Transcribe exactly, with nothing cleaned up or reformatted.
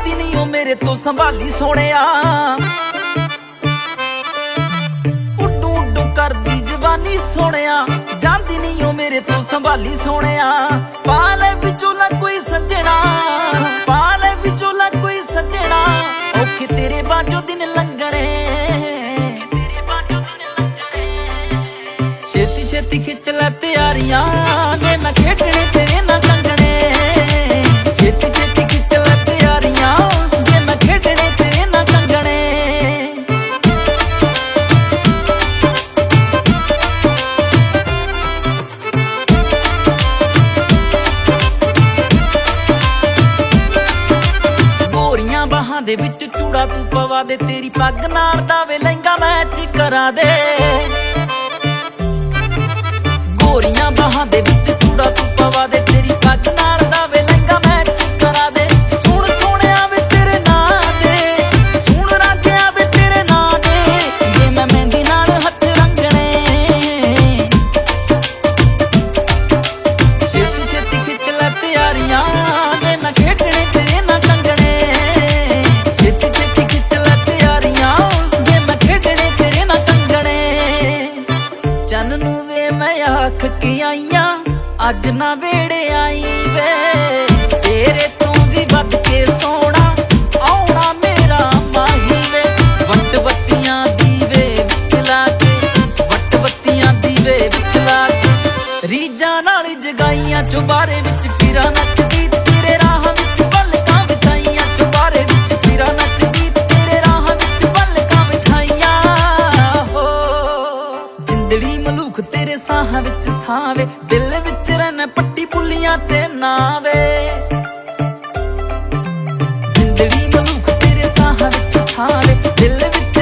ਜਾਂਦੀ ਨੀ ਉਹ ਮੇਰੇ ਤੋਂ ਸੰਭਾਲੀ ਸੋਹਣਿਆ। ਉੱਡੂ ਉੱਡੂ ਕਰਦੀ ਜਵਾਨੀ ਸੋਹਣਿਆ, ਜਾਂਦੀ ਨੀ ਉਹ ਮੇਰੇ ਤੋਂ ਸੰਭਾਲੀ ਸੋਹਣਿਆ। ਪਾ ਲੈ ਵਿਚੋਲਾ ਕੋਈ ਸੱਜਣਾ, ਪਾ ਲੈ ਵਿਚੋਲਾ ਕੋਈ ਸੱਜਣਾ, ਔਖੇ ਤੇਰੇ ਬਾਝੋਂ ਦਿਨ ਲੰਘਣੇ, ਤੇਰੇ ਬਾਝੋਂ ਦਿਨ ਲੰਘਣੇ। ਛੇਤੀ ਛੇਤੀ ਖਿੱਚ ਲੈ ਤਿਆਰੀਆਂ ਨੇ ਮੈਂ ਖੇਡਣੇ ਤੇਰੇ ਨਾਲ ਕੰਗਣੇ। ਛੇਤੀ ਛੇਤੀ ਖਿੱਚ ਲੈ ਤਿਆਰੀਆਂ ਨੇ ਮੈਂ ਖੇਡਣੇ ਤੇਰੇ ਨਾਲ ਕੰਗਣੇ। ਗੋਰੀਆਂ ਬਾਹਾਂ ਦੇ ਵਿੱਚ ਚੂੜਾ ਤੂੰ ਪਵਾ ਦੇ, ਤੇਰੀ ਪੱਗ ਨਾਲ ਦਾ ਵੇ ਲਹਿੰਗਾ ਮੈਚ ਕਰਾ ਦੇ। ਗੋਰੀਆਂ ਬਾਹਾਂ ਦੇ ਵਿੱਚ ਚੂੜਾ ਤੂੰ ਪਵਾ ਦੇ, ਤੇਰੀ ਪੱਗ ਨਾਲ ਦਾ ਵੇ ਲਹਿੰਗਾ ਮੈਚ ਕਰਾ ਦੇ। ਸੁਣ ਸੋਹਣਿਆ ਵੇ ਤੇਰੇ ਨਾਂ ਦੇ, ਸੁਣ ਰਾਜਿਆ ਵੇ ਤੇਰੇ ਨਾਂ ਦੇ, ਜੇ ਮੈਂ ਮਹਿੰਦੀ ਨਾਲ ਹੱਥ ਰੰਗਣੇ। ਛੇਤੀ ਛੇਤੀ ਖਿੱਚ ਲੈ ਤਿਆਰੀਆਂ ਨੇ ਮੈਂ ਖੇਡਣੇ ਤੇਰੇ ਨਾਲ ਕੰਗਣੇ। ਛੇਤੀ ਛੇਤੀ ਖਿੱਚ ਲੈ ਤਿਆਰੀਆਂ ਨੇ ਮੈਂ ਖੇਡਣੇ ਤੇਰੇ ਨਾਲ ਕੰਗਣੇ। ਚੰਨ ਨੂੰ ਵੇ ਮੈਂ ਆਖ ਕੇ ਆਈਆਂ ਅੱਜ ਨਾ ਵੇੜੇ ਆਈ ਵੇ, ਤੇਰੇ ਤੋਂ ਵੀ ਵੱਧ ਕੇ ਸੋਹਣਾ ਆਉਣਾ ਮੇਰਾ ਮਾਹੀ ਵੇ। ਵੱਟ ਬੱਤੀਆਂ ਦੀਵੇ ਵਿੱਚ ਲਾ ਕੇ, ਵੱਟ ਬੱਤੀਆਂ ਦੀਵੇ ਵਿੱਚ ਲਾ ਕੇ, ਰੀਝਾਂ ਨਾਲ ਜਗਾਈਆਂ ਚੁਬਾਰੇ ਵਿੱਚ ਫਿਰਾਂ ਨੱਚਦੀ ਤੇਰੇ ਰਾਹ ਵਿੱਚ ਪਲਕਾਂ ਵਿਛਾਈਆਂ। ਚੁਬਾਰੇ ਵਿੱਚ ਫਿਰਾਂ ਨੱਚਦੀ ਤੇਰੇ ਰਾਹ ਵਿੱਚ ਪਲਕਾਂ ਵਿਛਾਈਆਂ। ਹੋ ਜਿੰਦੜੀ ਮਲੂਖ ਤੇਰੇ ਸਾਹਾਂ ਵਿੱਚ ਸਾਵੇ, ਦਿਲ ਵਿੱਚ ਰਹਿਣ ਪੱਟੀ ਪੁੱਲੀਆਂ ਤੇ ਨਾਵੇ। ਜਿੰਦੜੀ ਮਲੂਖ ਤੇਰੇ ਸਾਹਾਂ ਵਿੱਚ ਸਾਵੇ, ਦਿਲ ਵਿੱਚ